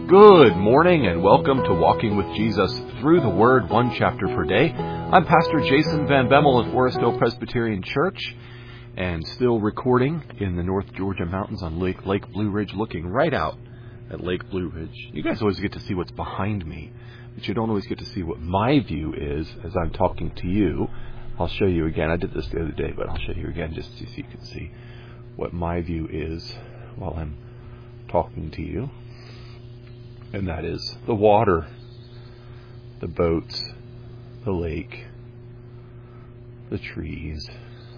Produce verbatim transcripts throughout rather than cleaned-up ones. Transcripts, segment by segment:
Good morning and welcome to Walking with Jesus Through the Word, one chapter per day. I'm Pastor Jason Van Bemmel of Forest Hill Presbyterian Church, and still recording in the North Georgia mountains on Lake, Lake Blue Ridge, looking right out at Lake Blue Ridge. You guys always get to see what's behind me, but you don't always get to see what my view is as I'm talking to you. I'll show you again. I did this the other day, but I'll show you again just so you can see what my view is while I'm talking to you. And that is the water, the boats, the lake, the trees.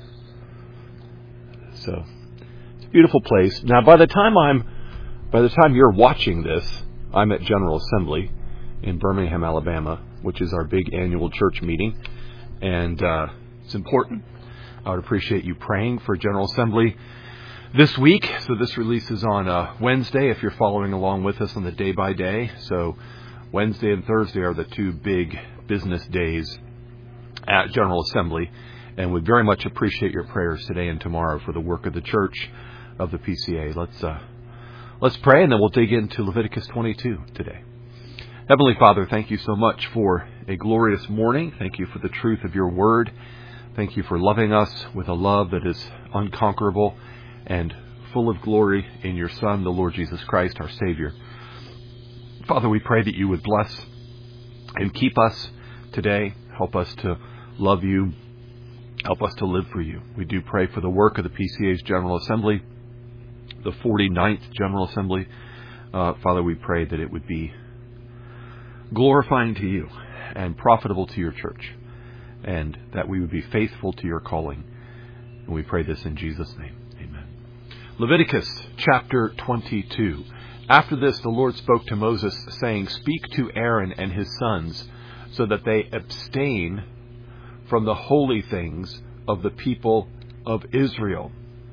So it's a beautiful place. Now, by the time I'm, by the time you're watching this, I'm at General Assembly in Birmingham, Alabama, which is our big annual church meeting, and uh, it's important. I would appreciate you praying for General Assembly this week. So this releases on uh, Wednesday if you're following along with us on the day by day. So Wednesday and Thursday are the two big business days at General Assembly, and would very much appreciate your prayers today and tomorrow for the work of the church of the P C A. Let's uh, let's pray, and then we'll dig into Leviticus twenty-two today. Heavenly Father, thank you so much for a glorious morning. Thank you for the truth of your word. Thank you for loving us with a love that is unconquerable and full of glory in your Son, the Lord Jesus Christ, our Savior. Father, we pray that you would bless and keep us today. Help us to love you. Help us to live for you. We do pray for the work of the P C A's General Assembly, the forty-ninth General Assembly. Uh, Father, we pray that it would be glorifying to you and profitable to your church, and that we would be faithful to your calling. And we pray this in Jesus' name. Leviticus chapter twenty-two. After this, the Lord spoke to Moses, saying, "Speak to Aaron and his sons, so that they abstain from the holy things of the people of Israel,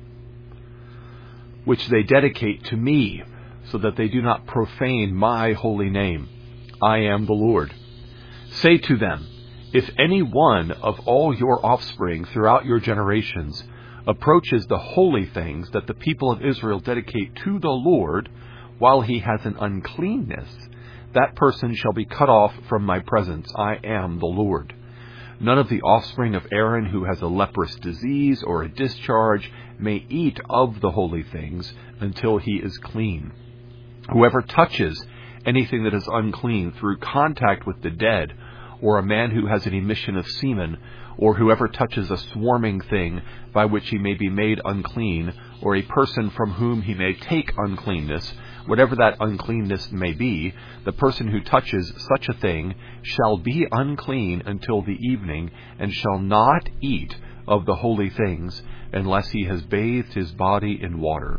which they dedicate to me, so that they do not profane my holy name. I am the Lord. Say to them, if any one of all your offspring throughout your generations approaches the holy things that the people of Israel dedicate to the Lord while he has an uncleanness, that person shall be cut off from my presence. I am the Lord. None of the offspring of Aaron who has a leprous disease or a discharge may eat of the holy things until he is clean. Whoever touches anything that is unclean through contact with the dead, or a man who has an emission of semen, or whoever touches a swarming thing by which he may be made unclean, or a person from whom he may take uncleanness, whatever that uncleanness may be, the person who touches such a thing shall be unclean until the evening, and shall not eat of the holy things, unless he has bathed his body in water.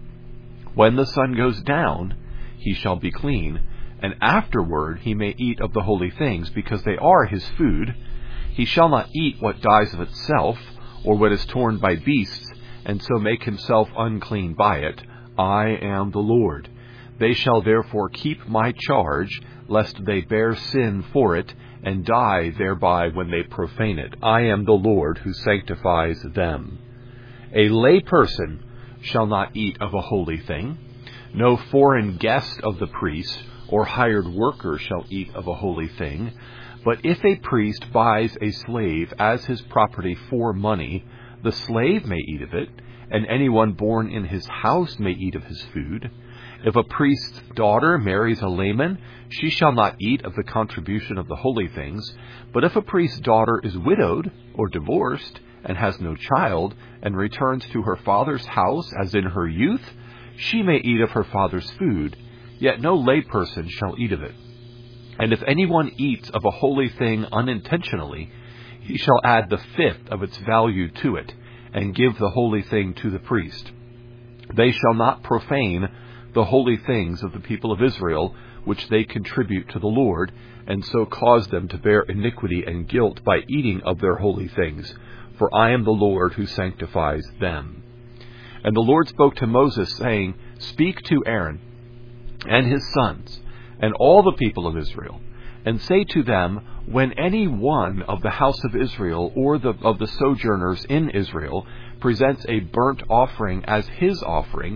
When the sun goes down, he shall be clean, and afterward he may eat of the holy things, because they are his food. He shall not eat what dies of itself, or what is torn by beasts, and so make himself unclean by it. I am the Lord. They shall therefore keep my charge, lest they bear sin for it, and die thereby when they profane it. I am the Lord who sanctifies them. A lay person shall not eat of a holy thing. No foreign guest of the priest or hired worker shall eat of a holy thing. But if a priest buys a slave as his property for money, the slave may eat of it, and anyone born in his house may eat of his food. If a priest's daughter marries a layman, she shall not eat of the contribution of the holy things. But if a priest's daughter is widowed or divorced, and has no child, and returns to her father's house as in her youth, she may eat of her father's food, yet no layperson shall eat of it. And if anyone eats of a holy thing unintentionally, he shall add the fifth of its value to it, and give the holy thing to the priest. They shall not profane the holy things of the people of Israel, which they contribute to the Lord, and so cause them to bear iniquity and guilt by eating of their holy things. For I am the Lord who sanctifies them. And the Lord spoke to Moses, saying, Speak to Aaron and his sons, and all the people of Israel, and say to them, when any one of the house of Israel or the, of the sojourners in Israel presents a burnt offering as his offering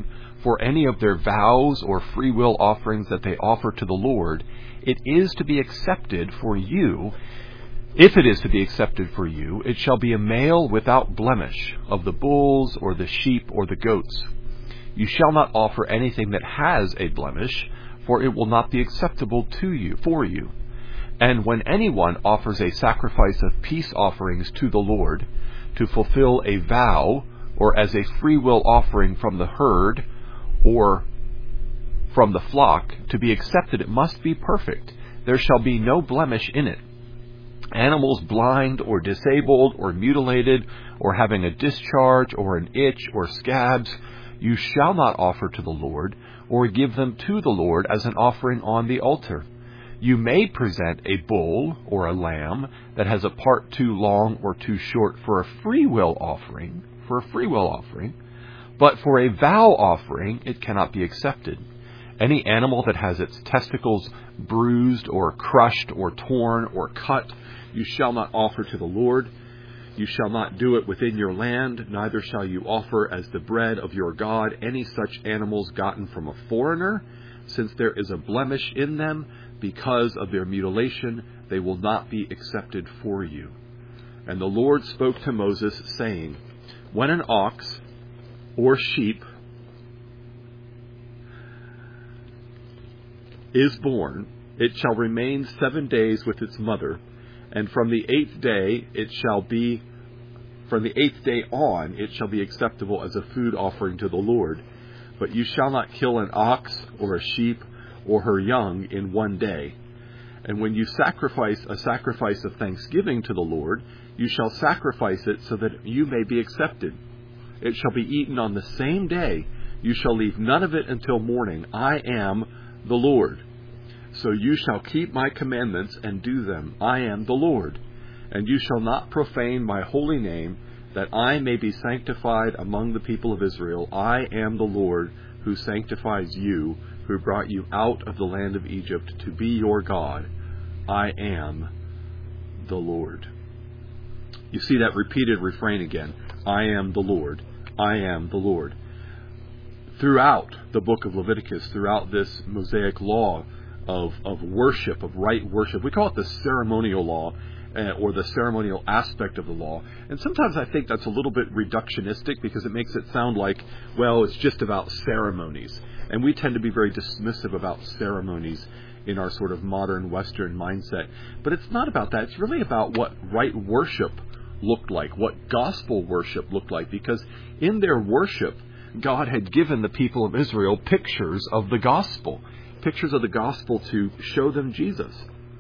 for any of their vows or free will offerings that they offer to the Lord, it is to be accepted for you. If it is to be accepted for you, it shall be a male without blemish of the bulls or the sheep or the goats. You shall not offer anything that has a blemish, for it will not be acceptable to you, for you. And when anyone offers a sacrifice of peace offerings to the Lord, to fulfill a vow, or as a free will offering from the herd, or from the flock, to be accepted it must be perfect. There shall be no blemish in it. Animals blind or disabled or mutilated or having a discharge or an itch or scabs, you shall not offer to the Lord, or give them to the Lord as an offering on the altar. You may present a bull or a lamb that has a part too long or too short for a free will offering, for a free will offering, but for a vow offering it cannot be accepted. Any animal that has its testicles bruised or crushed or torn or cut, you shall not offer to the Lord. You shall not do it within your land, neither shall you offer as the bread of your God any such animals gotten from a foreigner, since there is a blemish in them. Because of their mutilation, they will not be accepted for you. And the Lord spoke to Moses, saying, when an ox or sheep is born, it shall remain seven days with its mother, and from the eighth day it shall be, from the eighth day on it shall be acceptable as a food offering to the Lord. But you shall not kill an ox or a sheep or her young in one day. And when you sacrifice a sacrifice of thanksgiving to the Lord, you shall sacrifice it so that you may be accepted. It shall be eaten on the same day. You shall leave none of it until morning. I am the Lord. So you shall keep my commandments and do them. I am the Lord. And you shall not profane my holy name, that I may be sanctified among the people of Israel. I am the Lord who sanctifies you, who brought you out of the land of Egypt to be your God. I am the Lord. You see that repeated refrain again. I am the Lord. I am the Lord. Throughout the book of Leviticus, throughout this Mosaic law of, of worship, of right worship, we call it the ceremonial law, uh, or the ceremonial aspect of the law. And sometimes I think that's a little bit reductionistic because it makes it sound like, well, it's just about ceremonies. And we tend to be very dismissive about ceremonies in our sort of modern Western mindset. But it's not about that. It's really about what right worship looked like, what gospel worship looked like. Because in their worship, God had given the people of Israel pictures of the gospel, pictures of the gospel to show them Jesus,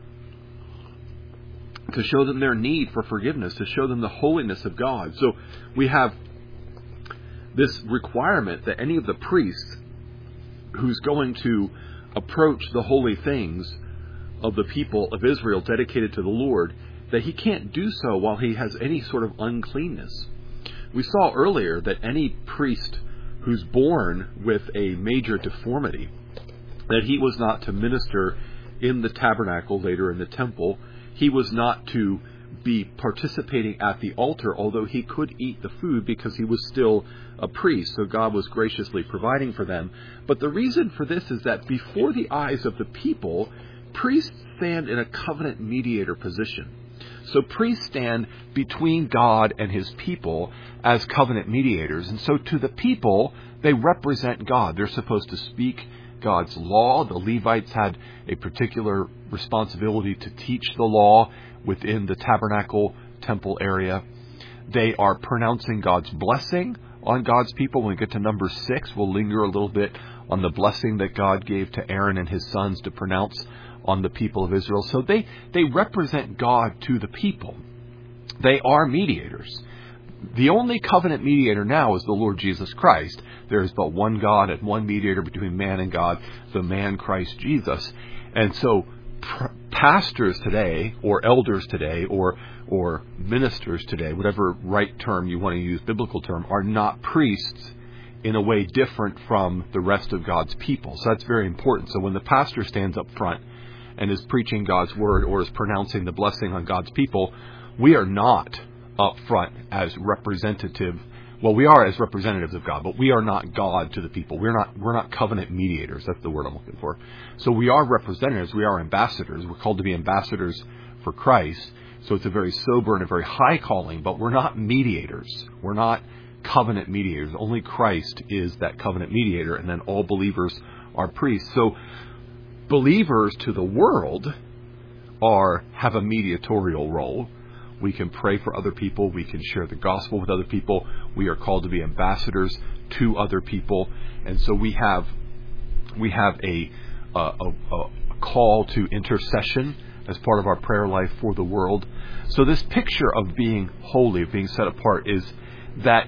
to show them their need for forgiveness, to show them the holiness of God. So we have this requirement that any of the priests who's going to approach the holy things of the people of Israel dedicated to the Lord, that he can't do so while he has any sort of uncleanness. We saw earlier that any priest who's born with a major deformity, that he was not to minister in the tabernacle, later in the temple. He was not to be participating at the altar, although he could eat the food because he was still a priest, so God was graciously providing for them. But the reason for this is that before the eyes of the people, priests stand in a covenant mediator position. So priests stand between God and his people as covenant mediators. And so to the people, they represent God. They're supposed to speak God's law. The Levites had a particular responsibility to teach the law within the tabernacle temple area. They are pronouncing God's blessing on God's people. When we get to number six, we'll linger a little bit on the blessing that God gave to Aaron and his sons to pronounce on the people of Israel. So they, they represent God to the people. They are mediators. The only covenant mediator now is the Lord Jesus Christ. There is but one God and one mediator between man and God, the man Christ Jesus. And so pr- pastors today, or elders today, or or ministers today, whatever right term you want to use, biblical term, are not priests in a way different from the rest of God's people. So that's very important. So when the pastor stands up front and is preaching God's word or is pronouncing the blessing on God's people, we are not up front as representative well, we are as representatives of God, but we are not God to the people. We're not we're not covenant mediators. That's the word I'm looking for. So we are representatives. We are ambassadors. We're called to be ambassadors for Christ. So it's a very sober and a very high calling, but we're not mediators. We're not covenant mediators. Only Christ is that covenant mediator, and then all believers are priests. So believers to the world are have a mediatorial role. We can pray for other people. We can share the gospel with other people. We are called to be ambassadors to other people, and so we have we have a a, a, a call to intercession as part of our prayer life for the world. So this picture of being holy, of being set apart, is that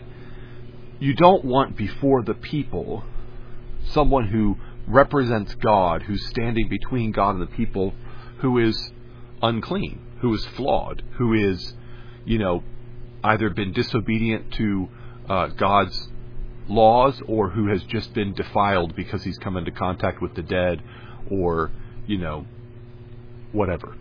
you don't want before the people someone who represents God, who's standing between God and the people, who is unclean, who is flawed, who is, you know, either been disobedient to uh, God's laws, or who has just been defiled because he's come into contact with the dead, or, you know, whatever.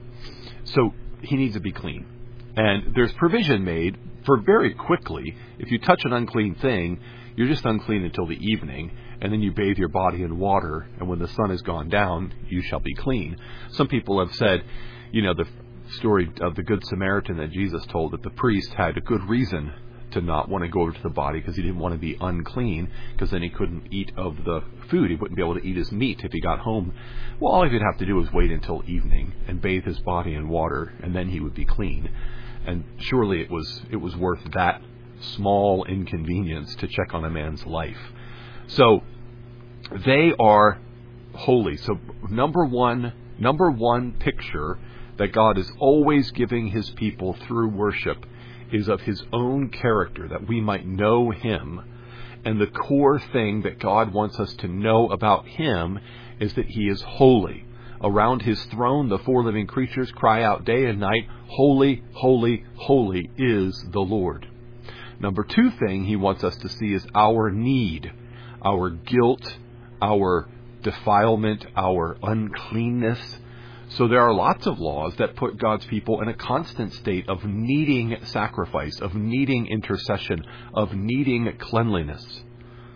So he needs to be clean. And there's provision made for very quickly. If you touch an unclean thing, you're just unclean until the evening, and then you bathe your body in water, and when the sun has gone down, you shall be clean. Some people have said, you know, the story of the Good Samaritan that Jesus told, that the priest had a good reason to not want to go over to the body because he didn't want to be unclean, because then he couldn't eat of the food. He wouldn't be able to eat his meat if he got home. Well, all he would have to do was wait until evening and bathe his body in water, and then he would be clean. And surely it was it was worth that small inconvenience to check on a man's life. So they are holy. So number one, number one picture that God is always giving his people through worship is of his own character, that we might know him. And the core thing that God wants us to know about him is that he is holy. Around his throne, the four living creatures cry out day and night, holy, holy, holy is the Lord. Number two thing he wants us to see is our need, our guilt, our defilement, our uncleanness. So there are lots of laws that put God's people in a constant state of needing sacrifice, of needing intercession, of needing cleanliness,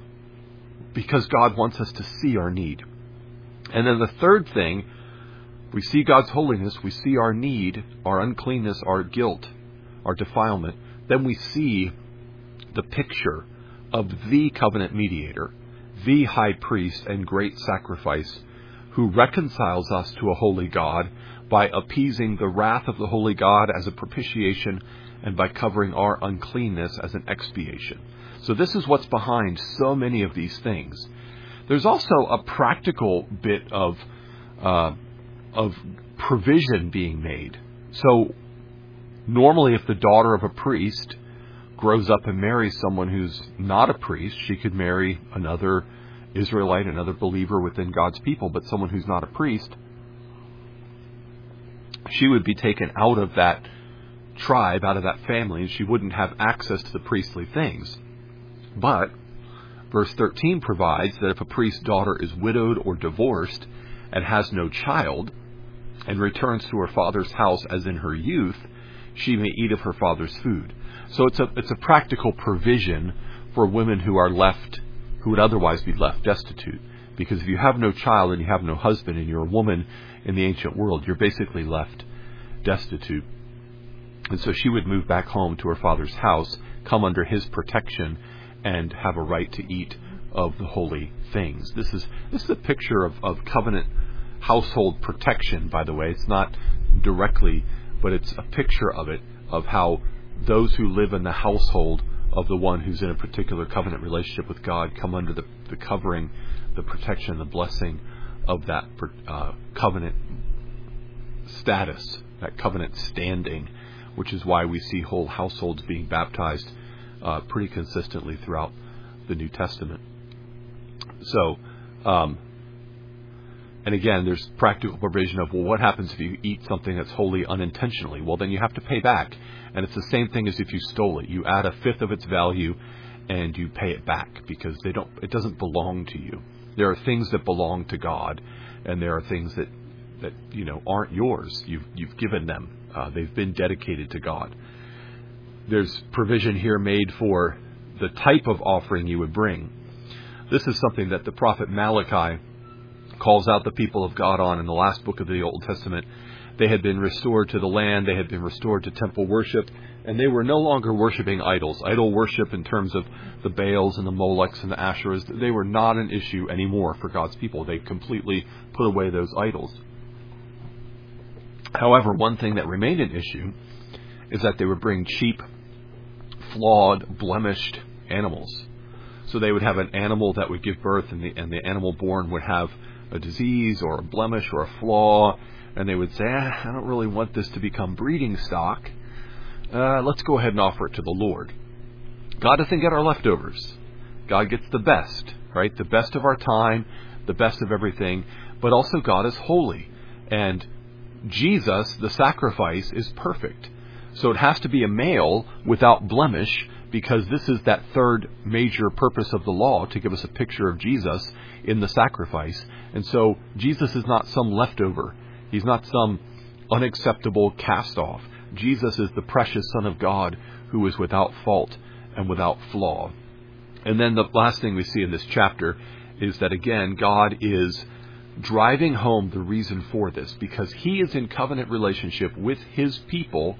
because God wants us to see our need. And then the third thing, we see God's holiness, we see our need, our uncleanness, our guilt, our defilement. Then we see the picture of the covenant mediator, the high priest and great sacrifice, who reconciles us to a holy God by appeasing the wrath of the holy God as a propitiation, and by covering our uncleanness as an expiation. So this is what's behind so many of these things. There's also a practical bit of uh, of provision being made. So normally, if the daughter of a priest grows up and marries someone who's not a priest, she could marry another Israelite, another believer within God's people, but someone who's not a priest, she would be taken out of that tribe, out of that family, and she wouldn't have access to the priestly things. But verse thirteen provides that if a priest's daughter is widowed or divorced and has no child, and returns to her father's house as in her youth, she may eat of her father's food. So it's a it's a practical provision for women who are left, who would otherwise be left destitute. Because if you have no child and you have no husband and you're a woman in the ancient world, you're basically left destitute. And so she would move back home to her father's house, come under his protection, and have a right to eat of the holy things. This is this is a picture of, of covenant household protection, by the way. It's not directly, but it's a picture of it, of how those who live in the household of the one who's in a particular covenant relationship with God come under the, the covering, the protection, the blessing of that uh, covenant status, that covenant standing, which is why we see whole households being baptized uh, pretty consistently throughout the New Testament. So, um, and again, there's practical provision of, well, what happens if you eat something that's holy unintentionally? Well, then you have to pay back. And it's the same thing as if you stole it. You add a fifth of its value and you pay it back, because they don't. It doesn't belong to you. There are things that belong to God, and there are things that, that you know aren't yours. You've you've given them. Uh, they've been dedicated to God. There's provision here made for the type of offering you would bring. This is something that the prophet Malachi calls out the people of God on in the last book of the Old Testament. They had been restored to the land. They had been restored to temple worship. And they were no longer worshiping idols. Idol worship in terms of the Baals and the Molechs and the Asherahs, they were not an issue anymore for God's people. They completely put away those idols. However, one thing that remained an issue is that they would bring cheap, flawed, blemished animals. So they would have an animal that would give birth, and the, and the animal born would have a disease or a blemish or a flaw. And they would say, ah, I don't really want this to become breeding stock. Uh, let's go ahead and offer it to the Lord. God doesn't get our leftovers. God gets the best, right? The best of our time, the best of everything. But also God is holy. And Jesus, the sacrifice, is perfect. So it has to be a male without blemish, because this is that third major purpose of the law, to give us a picture of Jesus in the sacrifice. And so Jesus is not some leftover. He's not some unacceptable cast-off. Jesus is the precious Son of God who is without fault and without flaw. And then the last thing we see in this chapter is that, again, God is driving home the reason for this, because He is in covenant relationship with His people.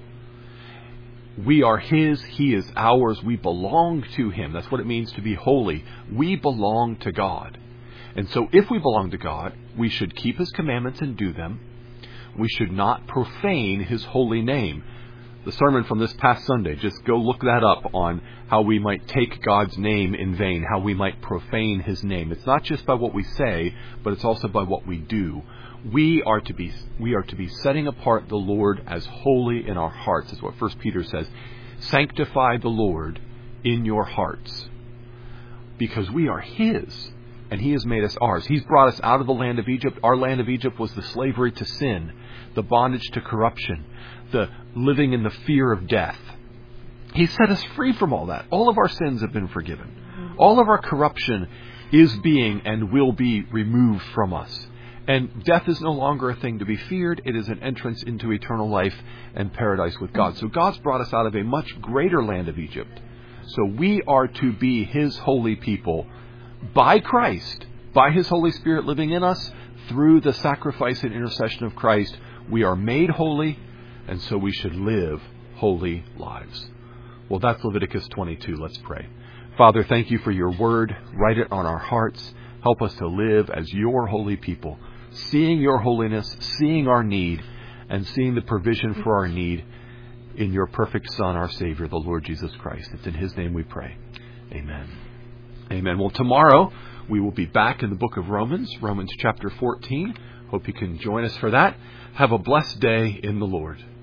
We are His, He is ours, we belong to Him. That's what it means to be holy. We belong to God. And so if we belong to God, we should keep His commandments and do them. We should not profane His holy name. The sermon from this past Sunday, just go look that up on how we might take God's name in vain, how we might profane His name. It's not just by what we say, but it's also by what we do. We are to be we are to be setting apart the Lord as holy in our hearts. That's what First Peter says. Sanctify the Lord in your hearts, because we are His. And He has made us ours. He's brought us out of the land of Egypt. Our land of Egypt was the slavery to sin, the bondage to corruption, the living in the fear of death. He set us free from all that. All of our sins have been forgiven. All of our corruption is being and will be removed from us. And death is no longer a thing to be feared. It is an entrance into eternal life and paradise with God. So God's brought us out of a much greater land of Egypt. So we are to be His holy people, by Christ, by His Holy Spirit living in us, through the sacrifice and intercession of Christ. We are made holy, and so we should live holy lives. Well, that's Leviticus twenty-two. Let's pray. Father, thank You for Your word. Write it on our hearts. Help us to live as Your holy people, seeing Your holiness, seeing our need, and seeing the provision for our need in Your perfect Son, our Savior, the Lord Jesus Christ. It's in His name we pray. Amen. Amen. Well, tomorrow we will be back in the book of Romans, Romans chapter fourteen. Hope you can join us for that. Have a blessed day in the Lord.